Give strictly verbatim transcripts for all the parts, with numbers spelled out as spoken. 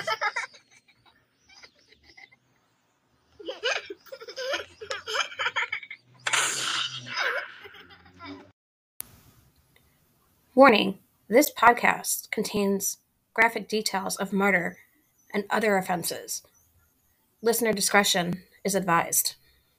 Warning, this podcast contains graphic details of murder and other offenses. Listener discretion is advised.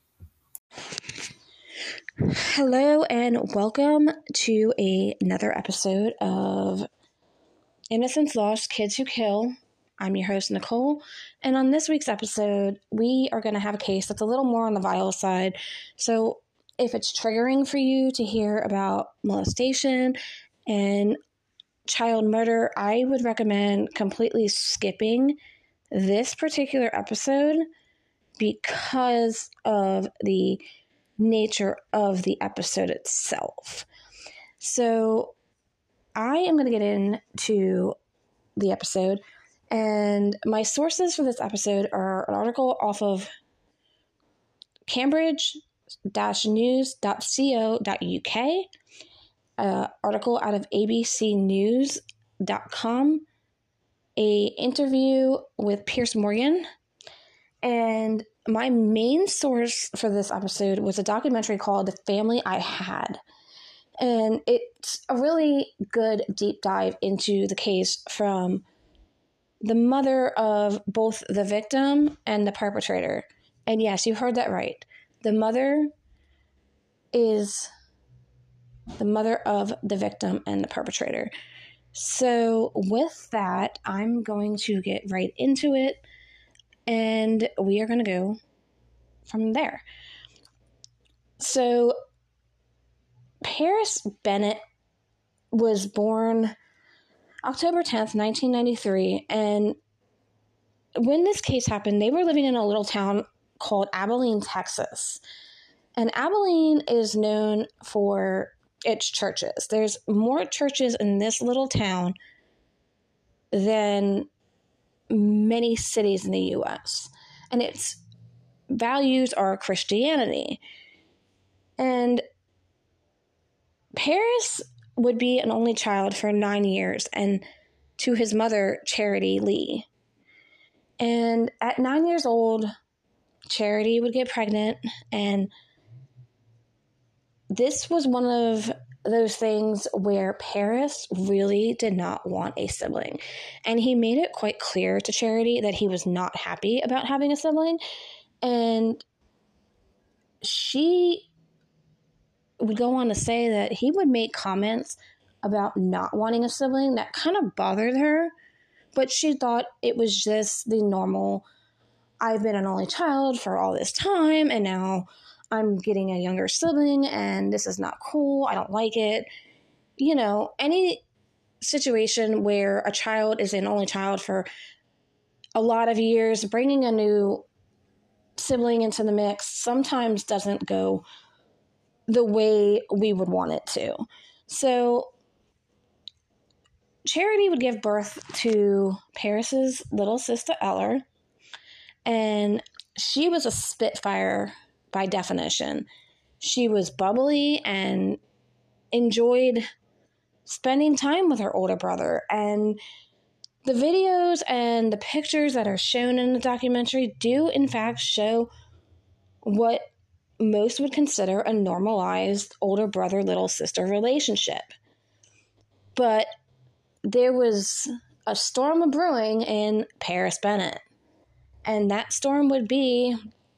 Hello and welcome to a, another episode of Innocence Lost, Kids Who Kill. I'm your host, Nicole, and on this week's episode, we are going to have a case that's a little more on the violent side. So if it's triggering for you to hear about molestation and child murder, I would recommend completely skipping this particular episode because of the nature of the episode itself. So I am going to get into the episode, and my sources for this episode are an article off of cambridge dash news dot co dot uk, Uh, article out of a b c news dot com, a interview with Piers Morgan, and my main source for this episode was a documentary called The Family I Had. And it's a really good deep dive into the case from the mother of both the victim and the perpetrator. And yes, you heard that right. The mother is the mother of the victim and the perpetrator. So with that, I'm going to get right into it, and we are going to go from there. So Paris Bennett was born October tenth, nineteen ninety-three, and when this case happened, they were living in a little town called Abilene, Texas. And Abilene is known for its churches. There's more churches in this little town than many cities in the U S, and its values are Christianity. And Paris would be an only child for nine years, and to his mother, Charity Lee. And at nine years old, Charity would get pregnant, and this was one of those things where Paris really did not want a sibling. And he made it quite clear to Charity that he was not happy about having a sibling. And she would go on to say that he would make comments about not wanting a sibling that kind of bothered her. But she thought it was just the normal, I've been an only child for all this time, and now I'm getting a younger sibling, and this is not cool. I don't like it. You know, any situation where a child is an only child for a lot of years, bringing a new sibling into the mix sometimes doesn't go the way we would want it to. So Charity would give birth to Paris's little sister, Eller, and she was a Spitfire by definition. She was bubbly and enjoyed spending time with her older brother. And the videos and the pictures that are shown in the documentary do, in fact, show what most would consider a normalized older brother, little sister relationship. But there was a storm brewing in Paris Bennett. And that storm would be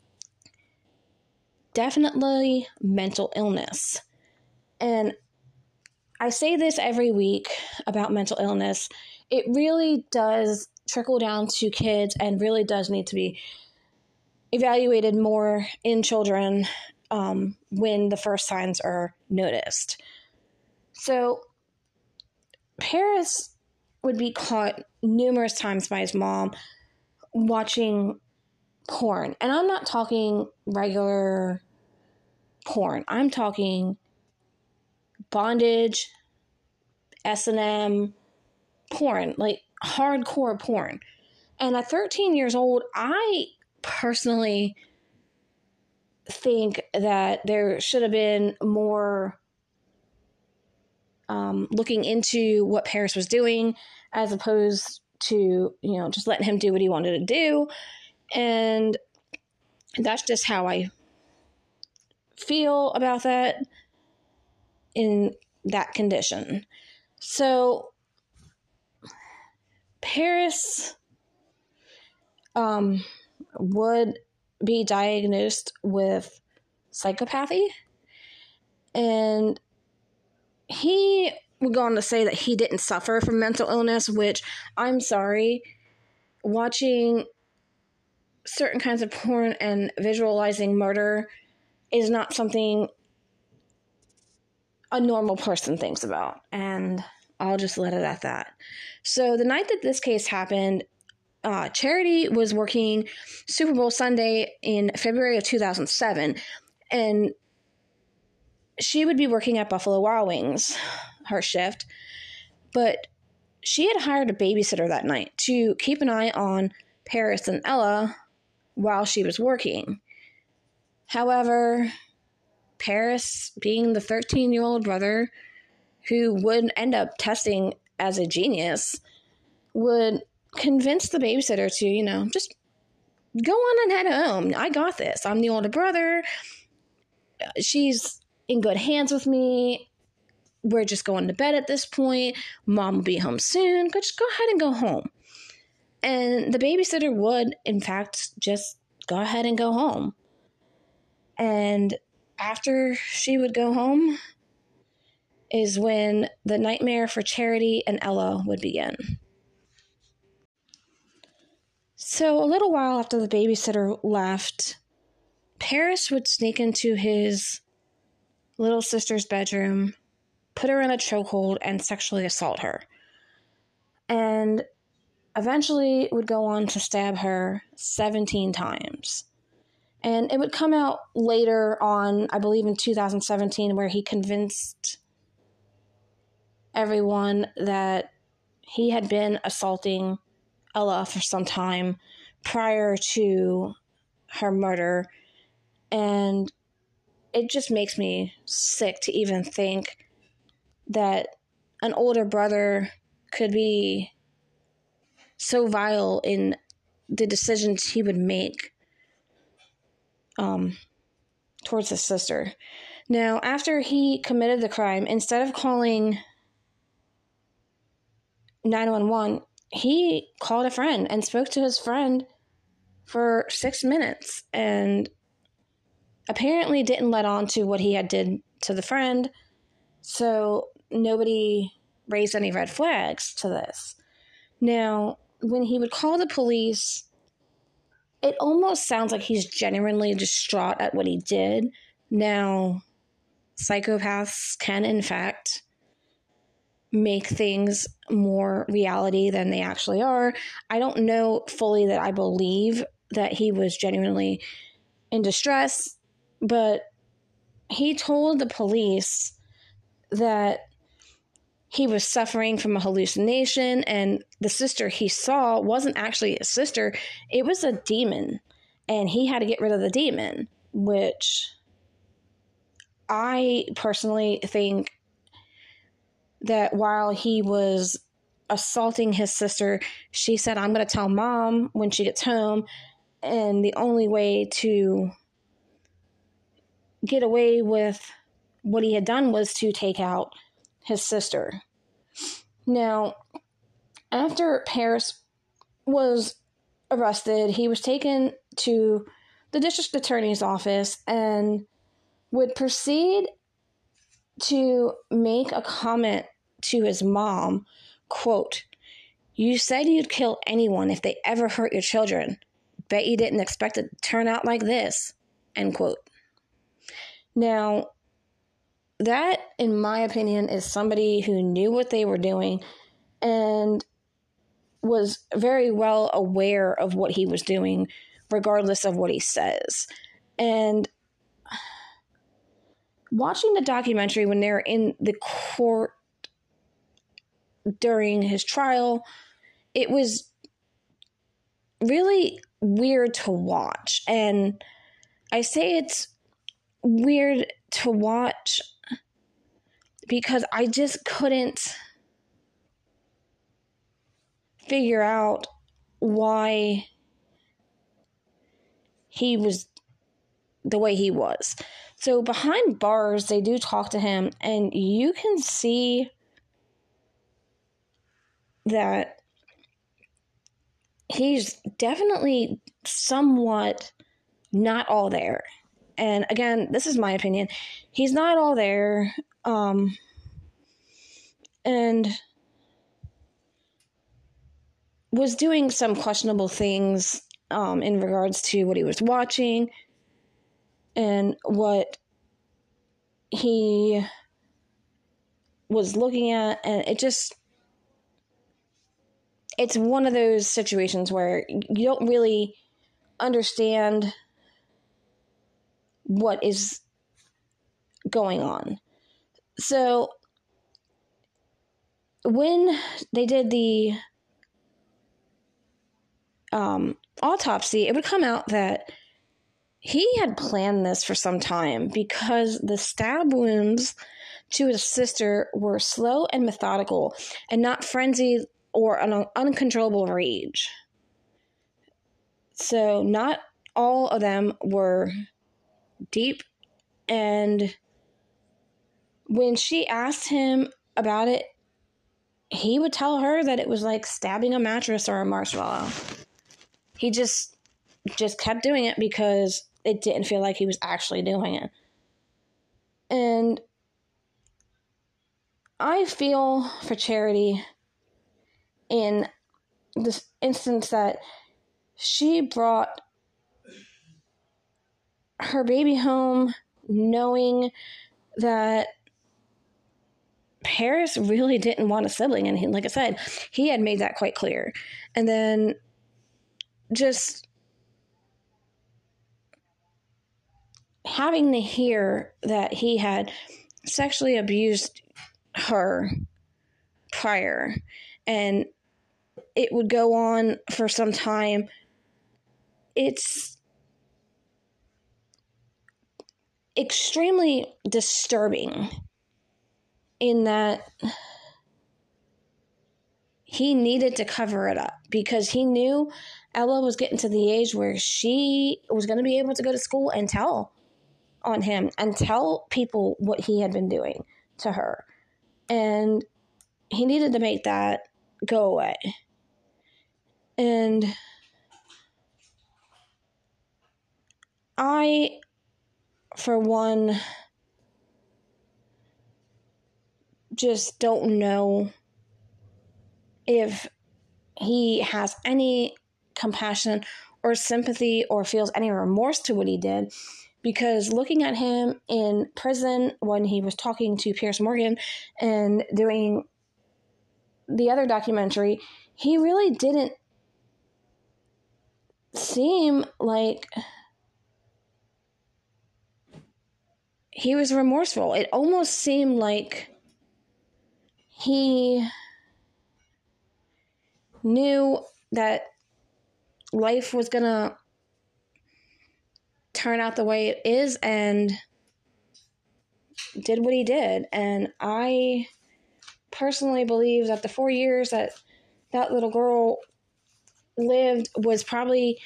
definitely mental illness. And I say this every week about mental illness. It really does trickle down to kids and really does need to be evaluated more in children um, when the first signs are noticed. So Paris would be caught numerous times by his mom watching porn. And I'm not talking regular porn. I'm talking bondage, S and M, porn, like hardcore porn. And at thirteen years old, I personally think that there should have been more um, looking into what Paris was doing as opposed to, you know, just letting him do what he wanted to do. And that's just how I feel about that in that condition. So Paris um, would be diagnosed with psychopathy, and he would go on to say that he didn't suffer from mental illness, which, I'm sorry, watching certain kinds of porn and visualizing murder is not something a normal person thinks about, and I'll just let it at that. So the night that this case happened, uh, Charity was working Super Bowl Sunday in February of two thousand seven, and she would be working at Buffalo Wild Wings, her shift, but she had hired a babysitter that night to keep an eye on Paris and Ella while she was working. However, Paris, being the thirteen-year-old brother who would end up testing as a genius, would convince the babysitter to, you know, just go on and head home. I got this. I'm the older brother. She's in good hands with me. We're just going to bed at this point. Mom will be home soon. Just go ahead and go home. And the babysitter would, in fact, just go ahead and go home. And after she would go home is when the nightmare for Charity and Ella would begin. So a little while after the babysitter left, Paris would sneak into his little sister's bedroom, put her in a chokehold, and sexually assault her. And eventually would go on to stab her seventeen times. And it would come out later on, I believe in two thousand seventeen, where he convinced everyone that he had been assaulting Ella for some time prior to her murder. And it just makes me sick to even think that an older brother could be so vile in the decisions he would make um, towards his sister. Now, after he committed the crime, instead of calling nine one one, he called a friend and spoke to his friend for six minutes and apparently didn't let on to what he had did to the friend, so nobody raised any red flags to this. Now, when he would call the police, it almost sounds like he's genuinely distraught at what he did. Now, psychopaths can, in fact, make things more reality than they actually are. I don't know fully that I believe that he was genuinely in distress, but he told the police that he was suffering from a hallucination, and the sister he saw wasn't actually a sister. It was a demon, and he had to get rid of the demon, which I personally think that while he was assaulting his sister, she said, I'm going to tell mom when she gets home, and the only way to get away with what he had done was to take out his sister. Now, after Paris was arrested, he was taken to the district attorney's office and would proceed to make a comment to his mom, quote, "You said you'd kill anyone if they ever hurt your children. Bet you didn't expect it to turn out like this," end quote. Now, that, in my opinion, is somebody who knew what they were doing and was very well aware of what he was doing, regardless of what he says. And watching the documentary when they're in the court during his trial, it was really weird to watch. And I say it's weird to watch because I just couldn't figure out why he was the way he was. So behind bars, they do talk to him, and you can see that he's definitely somewhat not all there. And again, this is my opinion. He's not all there. Um, and was doing some questionable things um, in regards to what he was watching and what he was looking at. And it just, it's one of those situations where you don't really understand what is going on. So when they did the um, autopsy, it would come out that he had planned this for some time because the stab wounds to his sister were slow and methodical and not frenzied or an uncontrollable rage. So not all of them were deep, and when she asked him about it, he would tell her that it was like stabbing a mattress or a marshmallow. He just just kept doing it because it didn't feel like he was actually doing it. And I feel for Charity in this instance that she brought her baby home knowing that Paris really didn't want a sibling. And he, like I said, he had made that quite clear. And then just having to hear that he had sexually abused her prior, and it would go on for some time. It's extremely disturbing in that he needed to cover it up because he knew Ella was getting to the age where she was going to be able to go to school and tell on him and tell people what he had been doing to her. And he needed to make that go away. And I, for one, just don't know if he has any compassion or sympathy or feels any remorse to what he did, because looking at him in prison when he was talking to Piers Morgan and doing the other documentary, he really didn't seem like he was remorseful. It almost seemed like he knew that life was going to turn out the way it is and did what he did. And I personally believe that the four years that that little girl lived was probably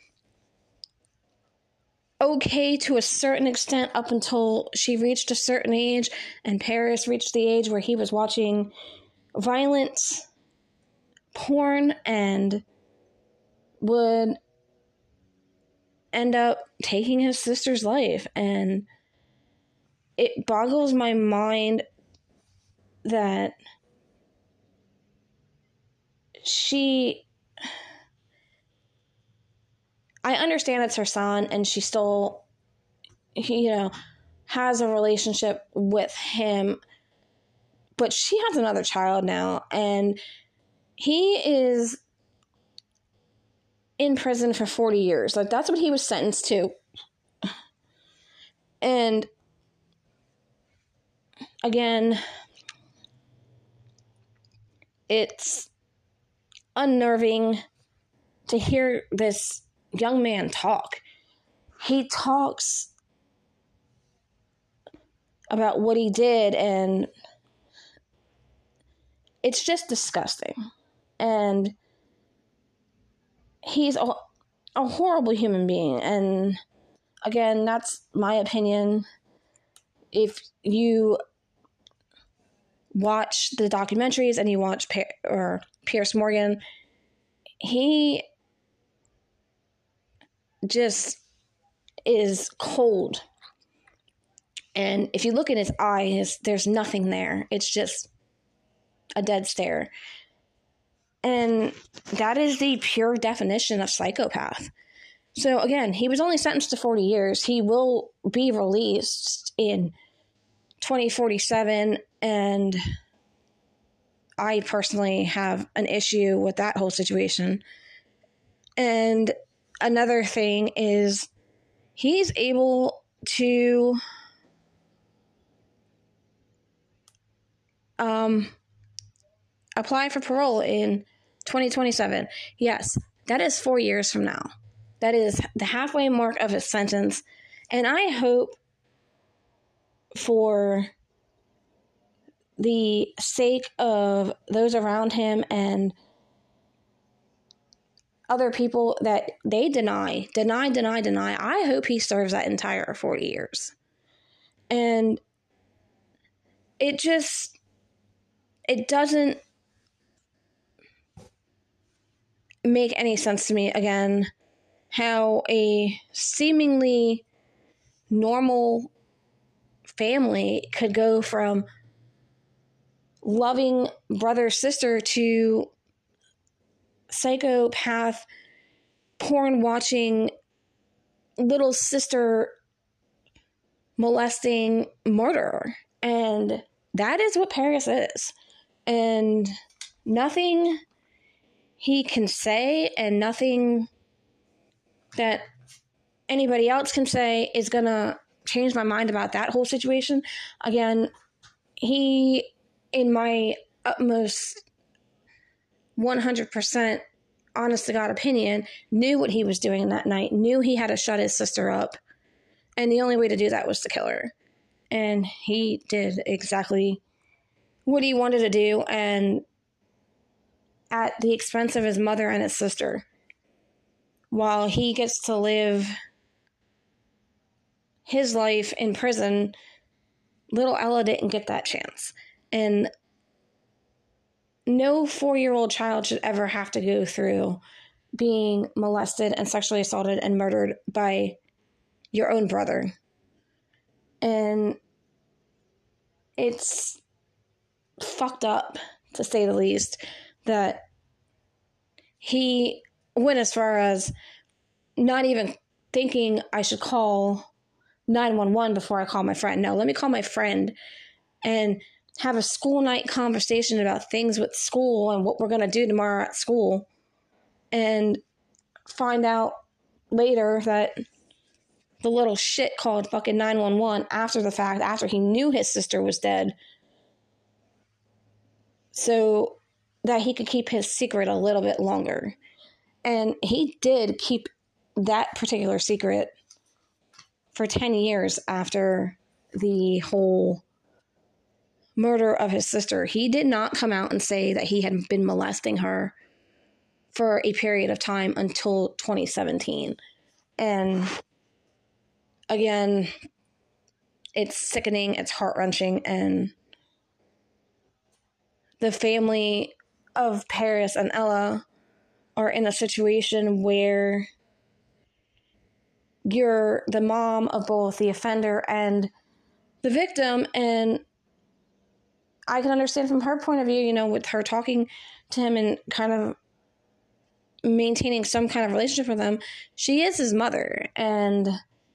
okay to a certain extent up until she reached a certain age and Paris reached the age where he was watching violence, porn, and would end up taking his sister's life. And it boggles my mind that she, I understand it's her son and she still, you know, has a relationship with him, but she has another child now, and he is in prison for forty years. Like, that's what he was sentenced to. And again, it's unnerving to hear this young man talk. He talks about what he did, and it's just disgusting. And he's a, a horrible human being. And again, that's my opinion. If you watch the documentaries and you watch Pier- or Piers Morgan, he just is cold. And if you look in his eyes, there's nothing there. It's just a dead stare. And that is the pure definition of psychopath. So again, he was only sentenced to forty years. He will be released in twenty forty-seven, and I personally have an issue with that whole situation. And another thing is he's able to um, apply for parole in twenty twenty-seven. Yes, that is four years from now. That is the halfway mark of his sentence. And I hope, for the sake of those around him and other people, that they deny, deny, deny, deny. I hope he serves that entire forty years. And it just, it doesn't make any sense to me, again, how a seemingly normal family could go from loving brother sister to psychopath porn watching little sister molesting murderer. And that is what Paris is. And nothing he can say and nothing that anybody else can say is gonna change my mind about that whole situation. Again, he, in my utmost one hundred percent honest to God opinion, knew what he was doing that night, knew he had to shut his sister up, and the only way to do that was to kill her. And he did exactly what he wanted to do, and at the expense of his mother and his sister. While he gets to live his life in prison, little Ella didn't get that chance. And no four-year-old child should ever have to go through being molested and sexually assaulted and murdered by your own brother. And it's fucked up, to say the least, that he went as far as not even thinking I should call nine one one before I call my friend. No, let me call my friend and have a school night conversation about things with school and what we're going to do tomorrow at school, and find out later that the little shit called fucking nine one one after the fact, after he knew his sister was dead, so that he could keep his secret a little bit longer. And he did keep that particular secret for ten years after the whole murder of his sister. He did not come out and say that he had been molesting her for a period of time until twenty seventeen. And again, it's sickening, it's heart-wrenching, and the family of Paris and Ella are in a situation where you're the mom of both the offender and the victim. And I can understand from her point of view, you know, with her talking to him and kind of maintaining some kind of relationship with him, she is his mother. And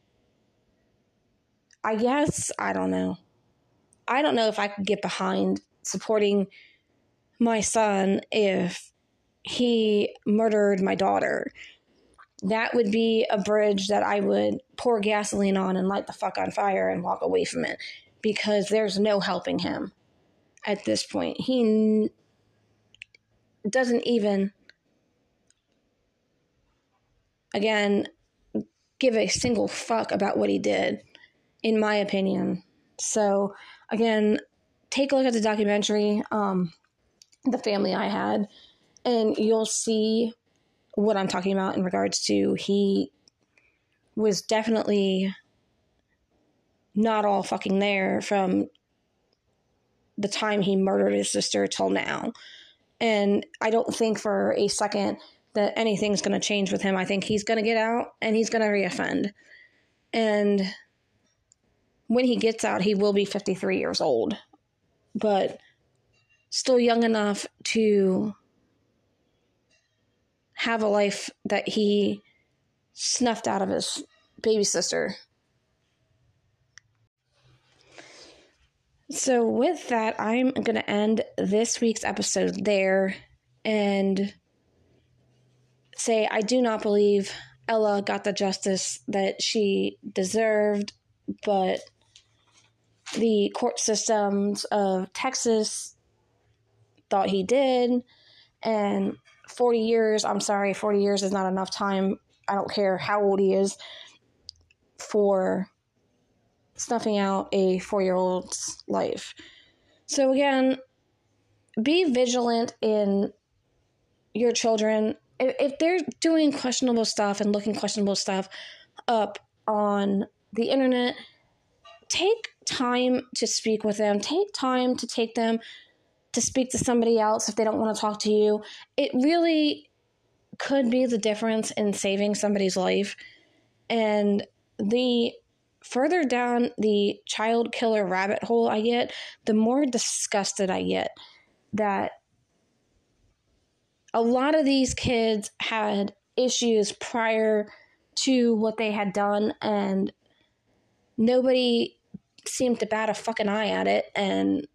I guess, I don't know. I don't know if I could get behind supporting my son if he murdered my daughter. That would be a bridge that I would pour gasoline on and light the fuck on fire and walk away from it, because there's no helping him at this point. He n- doesn't even, again, give a single fuck about what he did, in my opinion. So, again, take a look at the documentary, um, The Family I Had, and you'll see what I'm talking about in regards to he was definitely not all fucking there from the time he murdered his sister till now. And I don't think for a second that anything's going to change with him. I think he's going to get out and he's going to reoffend. And when he gets out, he will be fifty-three years old, but still young enough to have a life that he snuffed out of his baby sister. So with that, I'm going to end this week's episode there and say I do not believe Ella got the justice that she deserved, but the court systems of Texas thought he did, and forty years, I'm sorry, forty years is not enough time, I don't care how old he is, for snuffing out a four-year-old's life. So again, be vigilant in your children. If they're doing questionable stuff and looking questionable stuff up on the internet, take time to speak with them. Take time to take them to speak to somebody else if they don't want to talk to you. It really could be the difference in saving somebody's life. And the further down the child killer rabbit hole I get, the more disgusted I get that a lot of these kids had issues prior to what they had done, and nobody seemed to bat a fucking eye at it. And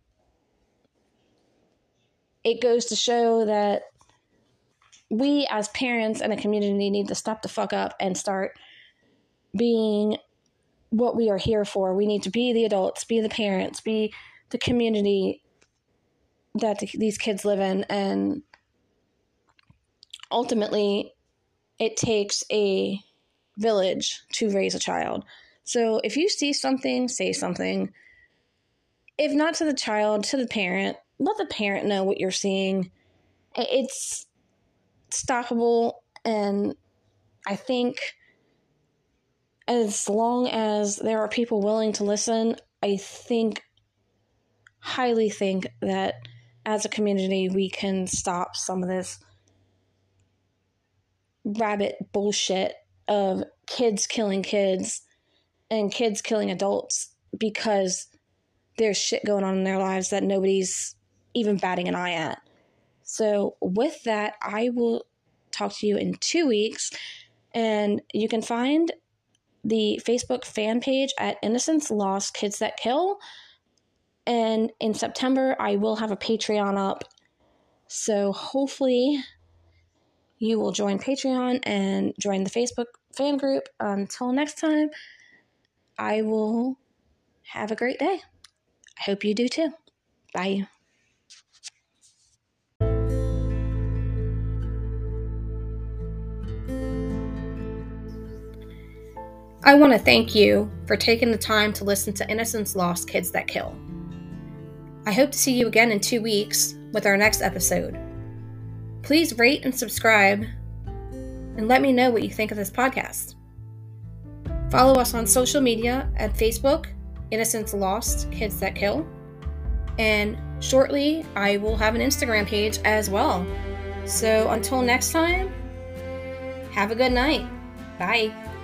it goes to show that we as parents and a community need to step the fuck up and start being what we are here for. We need to be the adults, be the parents, be the community that the, these kids live in. And ultimately, it takes a village to raise a child. So if you see something, say something. If not to the child, to the parent. Let the parent know what you're seeing. It's stoppable, and I think as long as there are people willing to listen, I think, highly think that as a community we can stop some of this rabbit bullshit of kids killing kids and kids killing adults because there's shit going on in their lives that nobody's even batting an eye at. So with that, I will talk to you in two weeks, and you can find the Facebook fan page at Innocence Lost Kids That Kill. And in September, I will have a Patreon up. So hopefully you will join Patreon and join the Facebook fan group. Until next time, I will have a great day. I hope you do too. Bye. I want to thank you for taking the time to listen to Innocence Lost Kids That Kill. I hope to see you again in two weeks with our next episode. Please rate and subscribe and let me know what you think of this podcast. Follow us on social media at Facebook, Innocence Lost Kids That Kill. And shortly, I will have an Instagram page as well. So until next time, have a good night. Bye.